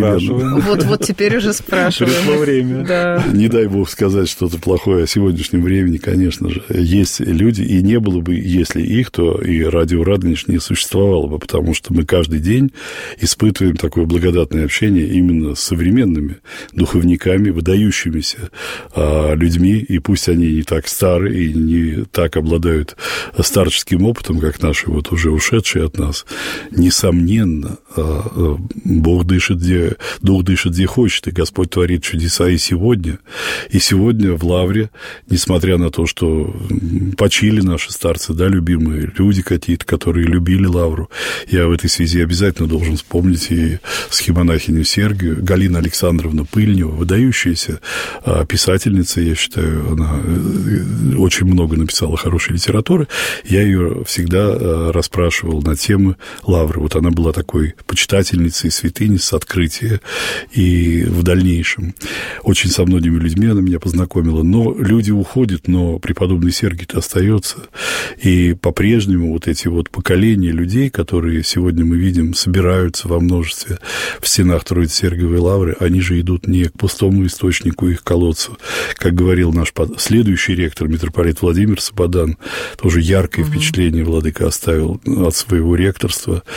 Вот теперь уже спрашиваем. Пришло время. Да. Не дай бог сказать что-то плохое о сегодняшнем времени, конечно же. Есть люди, и не было бы, если их, то и радио Радонеж не существовало бы, потому что мы каждый день испытываем такое благодатное общение именно с современными духовниками, выдающимися людьми, и пусть они не так стары и не так обладают старческим опытом, как наши вот уже ушедшие от нас, несомненно, Бог дышит, Дух дышит, где хочет, и Господь творит чудеса и сегодня. И сегодня в Лавре, несмотря на то, что почили наши старцы, да, любимые люди какие-то, которые любили Лавру, я в этой связи обязательно должен вспомнить и схимонахиню Сергию, Галина Александровна Пыльнева, выдающаяся писательница, я считаю, она очень много написала хорошей литературы. Я ее всегда расспрашивал на темы Лавры. Вот она была такой почитательницей святыни с открытия, и в дальнейшем очень со многими людьми она меня познакомила. Но люди уходят, но преподобный Сергий-то остается. И по-прежнему вот эти вот поколения людей, которые сегодня мы видим, собираются во множестве в стенах Троице-Сергиевой Лавры, они же идут не к пустому источнику, их колодцу. Как говорил наш следующий ректор, митрополит Владимир Сабадан, тоже яркое впечатление владыка оставил от своего ректорства.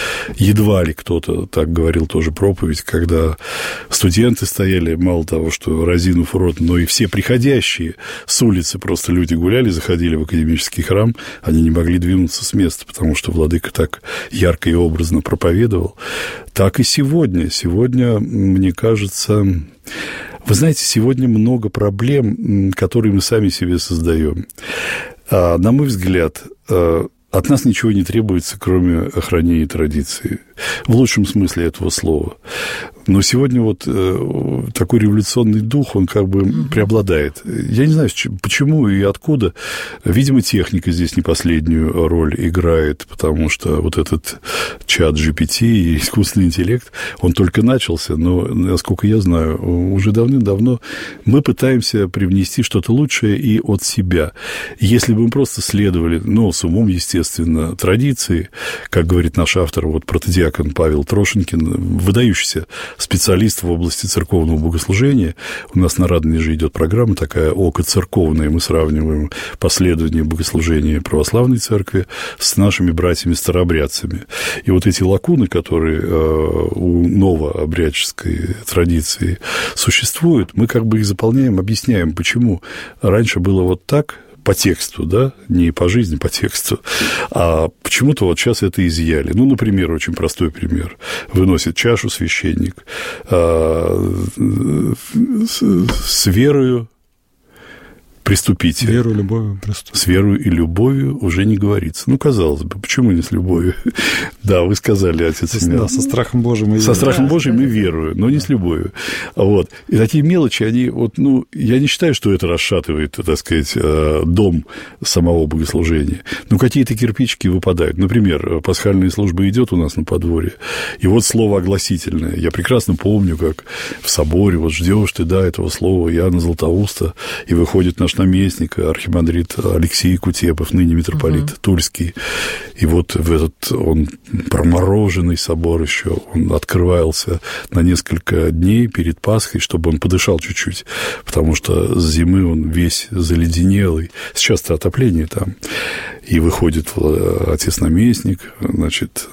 едва ли кто-то так говорил тоже проповедь, когда студенты стояли, мало того, что разинув рот, но и все приходящие с улицы, просто люди гуляли, заходили в академический храм, они не могли двинуться с места, потому что владыка так ярко и образно проповедовал. Так и сегодня. Сегодня, мне кажется... Вы знаете, сегодня много проблем, которые мы сами себе создаем. На мой взгляд, от нас ничего не требуется, кроме охранения традиции. В лучшем смысле этого слова. Но сегодня вот такой революционный дух, он как бы преобладает. Я не знаю, почему и откуда. Видимо, техника здесь не последнюю роль играет, потому что вот этот чат GPT и искусственный интеллект, он только начался, но, насколько я знаю, уже давным-давно мы пытаемся привнести что-то лучшее и от себя. Если бы мы просто следовали, с умом, естественно, традиции, как говорит наш автор, вот протодиакон Павел Трошенкин, выдающийся специалист в области церковного богослужения. У нас на Радонеже идет программа такая окоцерковная. Мы сравниваем последование богослужения православной церкви с нашими братьями-старообрядцами. И вот эти лакуны, которые у новообрядческой традиции существуют, мы как бы их заполняем, объясняем, почему раньше было вот так, по тексту, да, не по жизни, по тексту, а почему-то вот сейчас это изъяли. Например, очень простой пример. Выносит чашу священник с верою приступите. Веру, любовью приступите. С верою и любовью уже не говорится. Казалось бы, почему не с любовью? Да, вы сказали, отец Семен. Да, со страхом Божьим и верою. Со страхом Божьим и верою, но не с любовью. Вот. И такие мелочи, они я не считаю, что это расшатывает, так сказать, дом самого богослужения. Какие-то кирпичики выпадают. Например, пасхальная служба идет у нас на подворье, и вот слово огласительное. Я прекрасно помню, как в соборе, вот ждешь ты, этого слова Иоанна Златоуста, и выходит наш наместник, архимандрит Алексей Кутепов, ныне митрополит Тульский. И вот в этот он промороженный собор еще, он открывался на несколько дней перед Пасхой, чтобы он подышал чуть-чуть, потому что с зимы он весь заледенелый. Сейчас-то отопление там. И выходит отец-наместник, значит,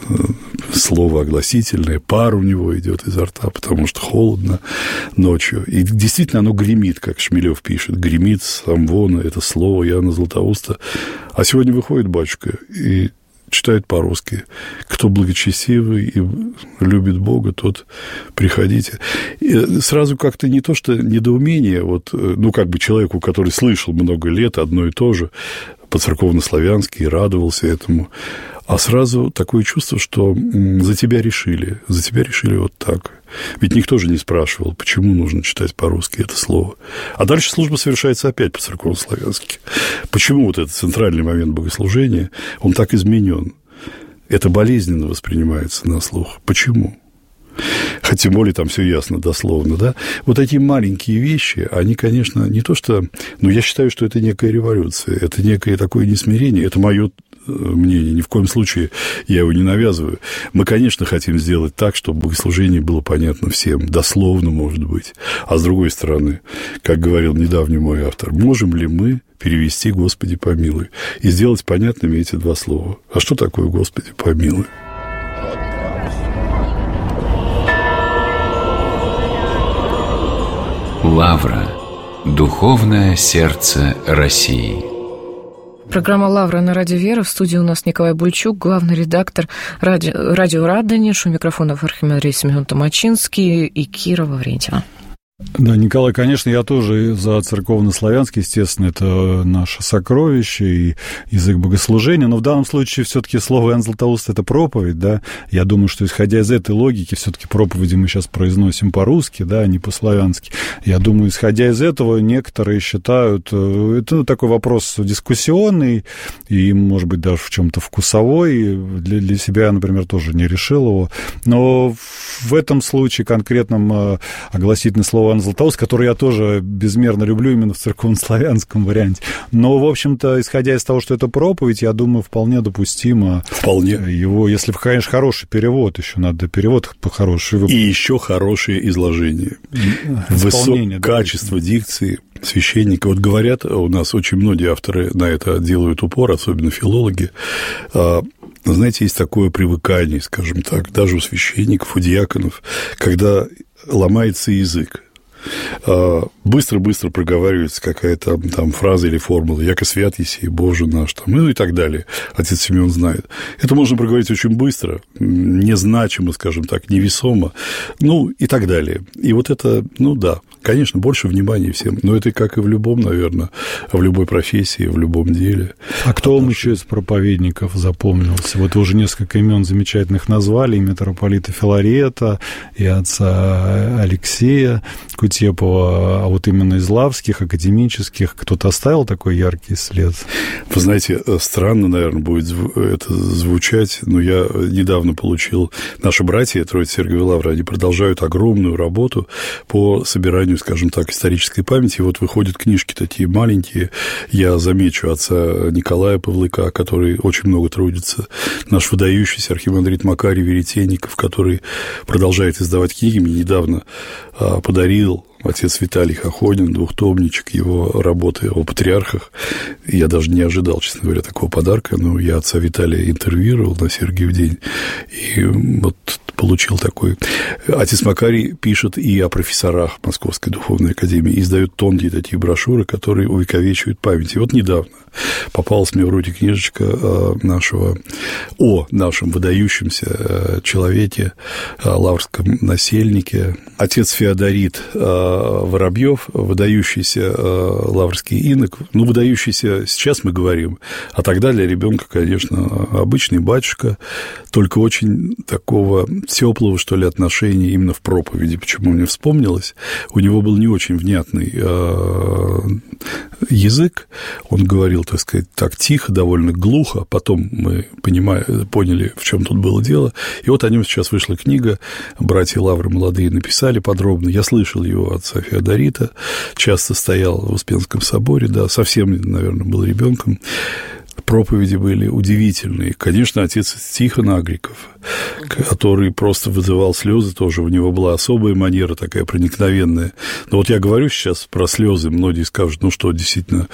слово огласительное, пар у него идет изо рта, потому что холодно ночью. И действительно оно гремит, как Шмелев пишет, гремит с амвона, это слово Иоанна Златоуста. А сегодня выходит батюшка и читает по-русски. Кто благочестивый и любит Бога, тот приходите. И сразу как-то не то, что недоумение, человеку, который слышал много лет одно и то же, по-церковно-славянски, и радовался этому, а сразу такое чувство, что за тебя решили вот так. Ведь никто же не спрашивал, почему нужно читать по-русски это слово. А дальше служба совершается опять по-церковно-славянски. Почему вот этот центральный момент богослужения, он так изменен? Это болезненно воспринимается на слух. Почему? Хотя, тем более, там все ясно, дословно, да? Вот эти маленькие вещи, они, конечно, не то что... я считаю, что это некая революция, это некое такое несмирение, это мое мнение, ни в коем случае я его не навязываю. Мы, конечно, хотим сделать так, чтобы богослужение было понятно всем, дословно, может быть. А с другой стороны, как говорил недавний мой автор, можем ли мы перевести «Господи, помилуй» и сделать понятными эти два слова? А что такое «Господи, помилуй»? Лавра. Духовное сердце России. Программа «Лавра» на Радио Вера. В студии у нас Николай Бульчук, главный редактор радио «Радонеж». У микрофонов архимандрит Семен Томачинский и Кира Ваврентьева. Да, Николай, конечно, я тоже за церковно-славянский, естественно, это наше сокровище и язык богослужения, но в данном случае все-таки слово Иоанн Златоуст – это проповедь, да, я думаю, что исходя из этой логики, все-таки проповеди мы сейчас произносим по-русски, да, а не по-славянски. Я думаю, исходя из этого, некоторые считают, это такой вопрос дискуссионный и, может быть, даже в чем-то вкусовой, для себя я, например, тоже не решил его, но в этом случае конкретном огласительное слово Иоанн Златоуст, который я тоже безмерно люблю именно в церковнославянском варианте. Но, в общем-то, исходя из того, что это проповедь, я думаю, вполне допустимо. Вполне. Его, если, конечно, хороший перевод, еще надо перевод хороший. И еще хорошее изложение. Качество дикции священника. Вот говорят, у нас очень многие авторы на это делают упор, особенно филологи. Знаете, есть такое привыкание, скажем так, даже у священников, у диаконов, когда ломается язык. Быстро-быстро проговаривается какая-то там фраза или формула «Яко свят еси, Боже наш», там, ну и так далее. Отец Симеон знает. Это можно проговорить очень быстро, незначимо, скажем так, невесомо, ну и так далее. И вот это, ну да, конечно, больше внимания всем, но это как и в любом, наверное, в любой профессии, в любом деле. А кто вам еще из проповедников запомнился? Вот вы уже несколько имен замечательных назвали, и митрополита Филарета, и отца Алексея Кутепова, а вот именно из лавских, академических, кто-то оставил такой яркий след? Вы знаете, странно, наверное, будет это звучать, но я недавно получил... Наши братья, Троица Сергиевой Лавры, они продолжают огромную работу по собиранию, скажем так, исторической памяти. И вот выходят книжки такие маленькие. Я замечу отца Николая Павлыка, который очень много трудится, наш выдающийся архимандрит Макарий Веретенников, который продолжает издавать книги. Мне недавно подарил отец Виталий Хохонин, двухтомничек его работы о патриархах. Я даже не ожидал, честно говоря, такого подарка, но я отца Виталия интервьюировал на Сергиев день, и вот получил такой. Отец Макарий пишет и о профессорах Московской духовной академии, издает тонкие такие брошюры, которые увековечивают память. И вот недавно попалась мне в руки книжечка о нашем выдающемся человеке, лаврском насельнике. Отец Феодорит Воробьев, выдающийся лаврский инок, ну, выдающийся сейчас мы говорим, а тогда для ребенка, конечно, обычный батюшка, только очень такого теплого, что ли, отношения именно в проповеди. Почему мне вспомнилось? У него был не очень внятный язык, он говорил, так сказать, так тихо, довольно глухо, потом мы поняли, в чем тут было дело, и вот о нем сейчас вышла книга, братья Лавры молодые написали подробно, я слышал его отца Феодорита, часто стоял в Успенском соборе, да, совсем, наверное, был ребенком. Проповеди были удивительные. Конечно, отец Тихон Агриков, который просто вызывал слезы, тоже у него была особая манера такая проникновенная. Но вот я говорю сейчас про слезы, многие скажут, ну что, действительно,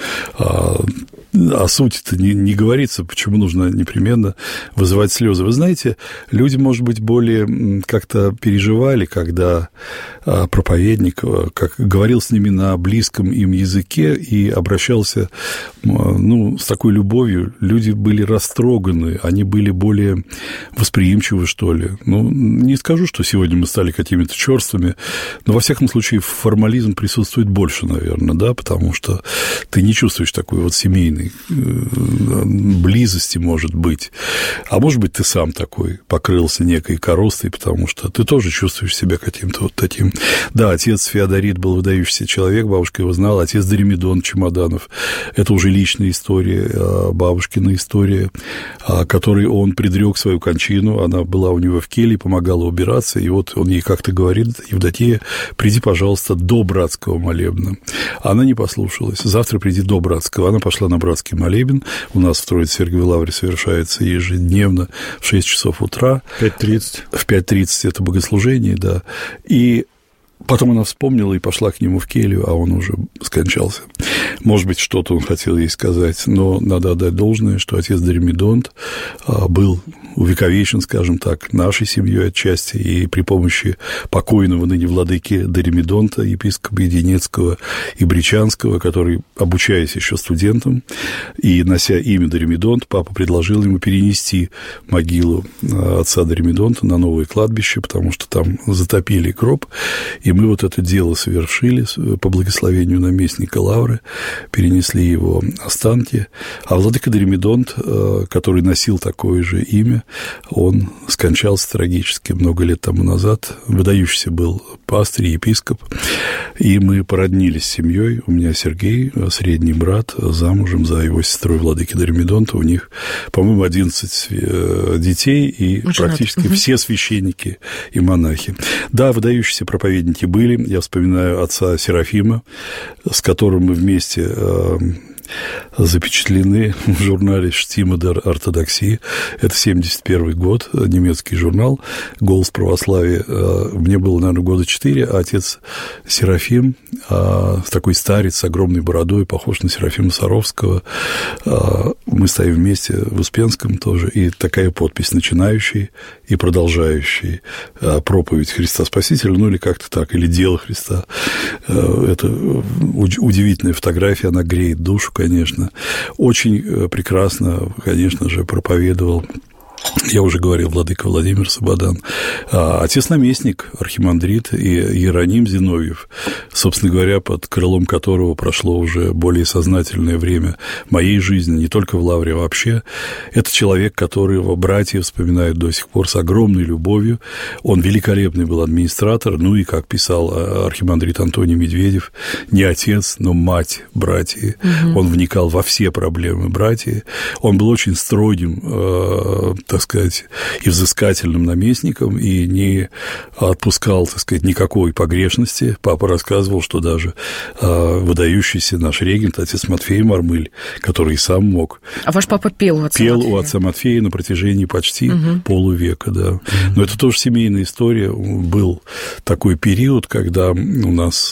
о сути-то не говорится, почему нужно непременно вызывать слезы. Вы знаете, люди, может быть, более как-то переживали, когда проповедник как говорил с ними на близком им языке и обращался, ну, с такой любовью. Люди были растроганы, они были более восприимчивы, что ли. Ну, не скажу, что сегодня мы стали какими-то чёрствыми, но, во всяком случае, формализм присутствует больше, наверное, да, потому что ты не чувствуешь такой вот семейной близости, может быть. А может быть, ты сам такой покрылся некой коростой, потому что ты тоже чувствуешь себя каким-то вот таким. Да, отец Феодорит был выдающийся человек, бабушка его знала, отец Доремедон Чемоданов. Это уже личная история, бабушкина история, которой он предрек свою кончину. Она была у него в келье, помогала убираться, и вот он ей как-то говорит: Евдокия, приди, пожалуйста, до братского молебна. Она не послушалась. Завтра приди до братского. Она пошла на братский молебен. У нас в Троице Сергиевой Лавре совершается ежедневно в 6 часов утра. 5:30. В 5:30 это богослужение, да. И потом она вспомнила и пошла к нему в келью, а он уже скончался. Может быть, что-то он хотел ей сказать, но надо отдать должное, что отец Доремедонт был увековечен, скажем так, нашей семьей отчасти, и при помощи покойного ныне владыки Доремедонта, епископа Единецкого и Бричанского, который, обучаясь еще студентом и нося имя Доремедонт, папа предложил ему перенести могилу отца Доремедонта на новое кладбище, потому что там затопили гроб, и мы вот это дело совершили по благословению наместника Лавры. перенесли его останки. А владыка Дормидонт, который носил такое же имя, он скончался трагически много лет тому назад. Выдающийся был пастырь, епископ. И мы породнились с семьей. У меня Сергей, средний брат, замужем за его сестрой владыки Дормидонта. У них, по-моему, 11 детей и практически все священники и монахи. Да, выдающиеся проповедники были. Я вспоминаю отца Серафима, с которым мы вместе запечатлены в журнале «Штима дер ортодоксии». Это 1971 год, немецкий журнал «Голос православия». Мне было, наверное, года 4, а отец Серафим, такой старец с огромной бородой, похож на Серафима Саровского. Мы стоим вместе в Успенском тоже, и такая подпись: «Начинающий и продолжающий проповедь Христа Спасителя», ну или как-то так, или «Дело Христа». Это удивительная фотография, она греет душу, конечно. Очень прекрасно, конечно же, проповедовал, я уже говорил, владыка Владимир Сабадан, отец-наместник, архимандрит и Иероним Зиновьев, собственно говоря, под крылом которого прошло уже более сознательное время моей жизни, не только в Лавре, а вообще. Это человек, которого братья вспоминают до сих пор с огромной любовью. Он великолепный был администратор, ну и, как писал архимандрит Антоний Медведев, не отец, но мать братьев. Он вникал во все проблемы братьев. Он был очень строгим, так сказать, и взыскательным наместником, и не отпускал, так сказать, никакой погрешности. Папа рассказывал, что даже выдающийся наш регент, отец Матфей Мармыль, который и сам мог. А ваш папа пел у отца Матфея? Пел у отца Матфея на протяжении почти полувека, да. Но это тоже семейная история. Был такой период, когда у нас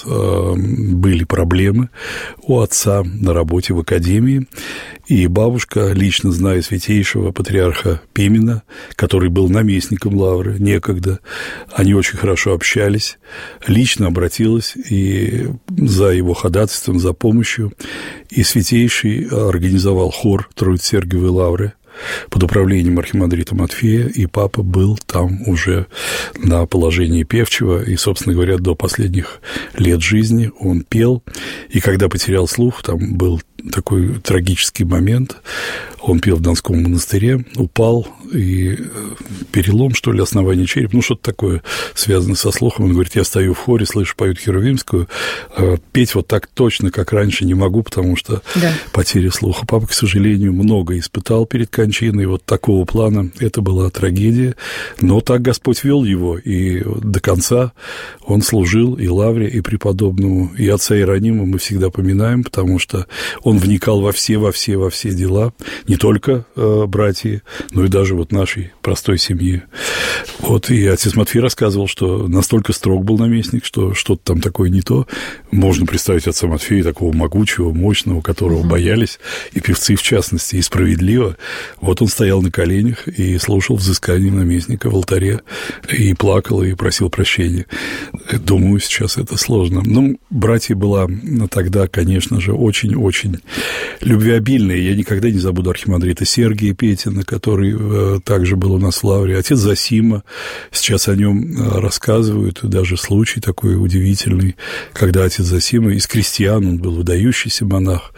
были проблемы у отца на работе в академии, и бабушка, лично зная святейшего патриарха Пимена, который был наместником Лавры некогда, они очень хорошо общались, лично обратилась и за его ходатайством, за помощью, и святейший организовал хор Троице-Сергиевой Лавры под управлением архимандрита Матфея, и папа был там уже на положении певчего, и, собственно говоря, до последних лет жизни он пел, и когда потерял слух, там был такой трагический момент, он пел в Донском монастыре, упал, и перелом, что ли, основания черепа, ну, что-то такое связанное со слухом. Он говорит: я стою в хоре, слышу, поют Херувимскую, петь вот так точно, как раньше, не могу, потому что потеря слуха. Папа, к сожалению, много испытал перед кончиной, вот такого плана. Это была трагедия, но так Господь вел его, и до конца он служил и Лавре, и преподобному, и отца Иеронима мы всегда поминаем, потому что он вникал во все дела, не только братья, но и даже вот нашей простой семьи. Вот, и отец Матфей рассказывал, что настолько строг был наместник, что что-то там такое не то. Можно представить отца Матфея такого могучего, мощного, которого боялись, и певцы в частности, и справедливо. Вот он стоял на коленях и слушал взыскание наместника в алтаре, и плакал, и просил прощения. Думаю, сейчас это сложно. Ну, братья была тогда, конечно же, очень-очень любвеобильная. Я никогда не забуду архимандрита Сергия Петина, который также был у нас в Лавре, отец Зосима. Сейчас о нем рассказывают, даже случай такой удивительный, когда отец Зосима из крестьян, он был выдающийся монах,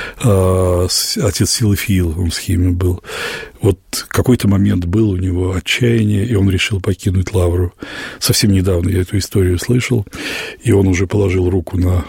отец Силофиил, он в схеме был. Вот какой-то момент был у него отчаяние, и он решил покинуть Лавру. Совсем недавно я эту историю слышал, и он уже положил руку на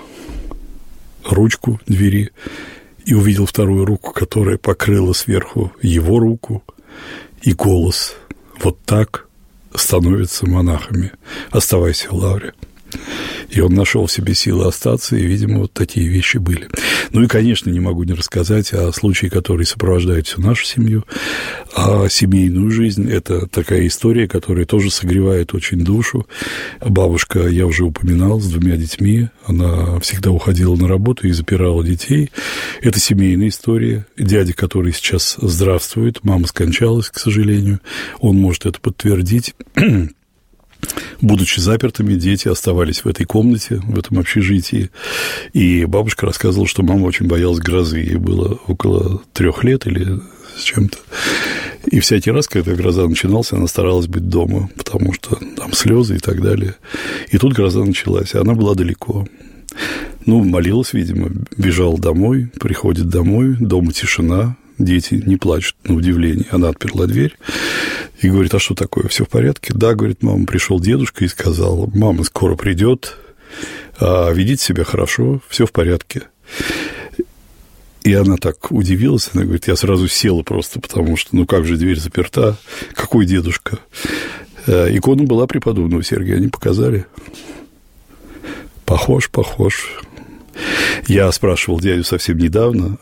ручку двери и увидел вторую руку, которая покрыла сверху его руку, и голос: вот так становятся монахами, оставайся в Лавре. И он нашел в себе силы остаться, и, видимо, вот такие вещи были. Ну и, конечно, не могу не рассказать о случае, который сопровождает всю нашу семью, а семейную жизнь. Это такая история, которая тоже согревает очень душу. Бабушка, я уже упоминал, с 2 детьми, она всегда уходила на работу и запирала детей. Это семейная история. Дядя, который сейчас здравствует, мама скончалась, к сожалению, он может это подтвердить. Будучи запертыми, дети оставались в этой комнате, в этом общежитии, и бабушка рассказывала, что мама очень боялась грозы, ей было около 3 лет или с чем-то, и всякий раз, когда гроза начиналась, она старалась быть дома, потому что там слезы и так далее, и тут гроза началась, и она была далеко. Ну, молилась, видимо, бежала домой, приходит домой, дома тишина, дети не плачут, на удивление. Она отперла дверь и говорит: а что такое, все в порядке? Да, говорит, мама, пришел дедушка и сказал: мама скоро придет, ведите себя хорошо, все в порядке. И она так удивилась, она говорит: я сразу села просто, потому что, ну как же, дверь заперта, какой дедушка? Икона была преподобного Сергия, они показали. Похож. Я спрашивал дядю совсем недавно.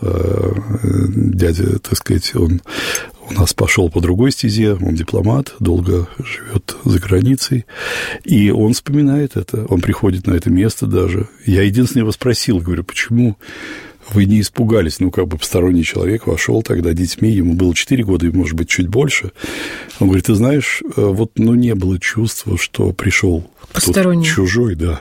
Дядя, так сказать, он у нас пошел по другой стезе, он дипломат, долго живет за границей, и он вспоминает это, он приходит на это место даже. Я единственное его спросил, говорю: почему вы не испугались? Ну, как бы посторонний человек вошел тогда детьми, ему было 4 года, и, может быть, чуть больше. Он говорит: ты знаешь, вот, ну, не было чувства, что пришел кто-то чужой, да.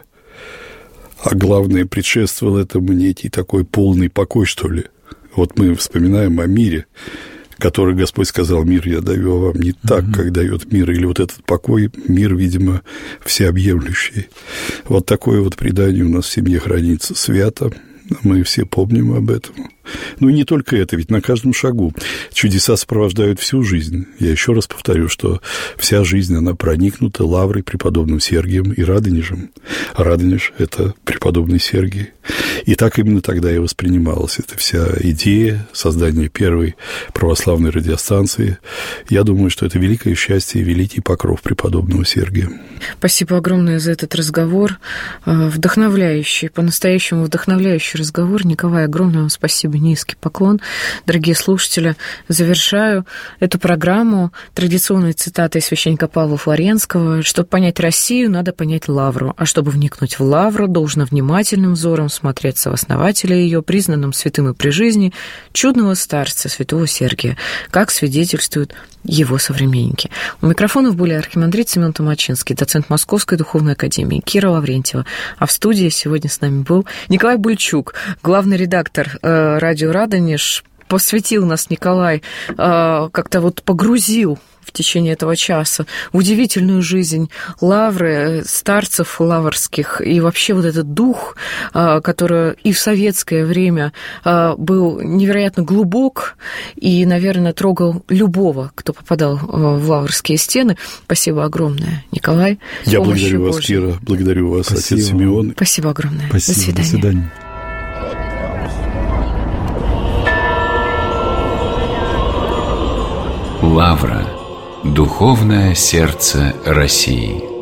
А главное, предшествовал этому некий такой полный покой, что ли. Вот мы вспоминаем о мире, который Господь сказал: мир я даю вам, не так, как дает мир. Или вот этот покой, мир, видимо, всеобъемлющий. Вот такое вот предание у нас в семье хранится свято. Мы все помним об этом. Ну, и не только это, ведь на каждом шагу чудеса сопровождают всю жизнь. Я еще раз повторю, что вся жизнь, она проникнута лаврой преподобным Сергием и Радонежем. А Радонеж – это преподобный Сергий. И так именно тогда и воспринималась эта вся идея создания первой православной радиостанции. Я думаю, что это великое счастье и великий покров преподобного Сергия. Спасибо огромное за этот разговор. Вдохновляющий, по-настоящему вдохновляющий разговор. Николай, огромное вам спасибо, низкий поклон. Дорогие слушатели, завершаю эту программу традиционной цитатой священника Павла Флоренского: чтобы понять Россию, надо понять Лавру, а чтобы вникнуть в Лавру, должно внимательным взором смотреться в основателя ее, признанном святым и при жизни, чудного старца святого Сергия, как свидетельствуют его современники. У микрофонов были архимандрит Семен Томачинский, доцент Московской духовной академии, Кира Лаврентьева. А в студии сегодня с нами был Николай Бульчук, главный редактор радио «Радонеж». Посвятил нас Николай, как-то вот погрузил в течение этого часа в удивительную жизнь лавры, старцев лаврских, и вообще вот этот дух, который и в советское время был невероятно глубок и, наверное, трогал любого, кто попадал в лаврские стены. Спасибо огромное, Николай. Я благодарю вас, Кира, благодарю вас, спасибо. Отец Симеон. Спасибо огромное. Спасибо. До свидания. До свидания. Лавра. Духовное сердце России.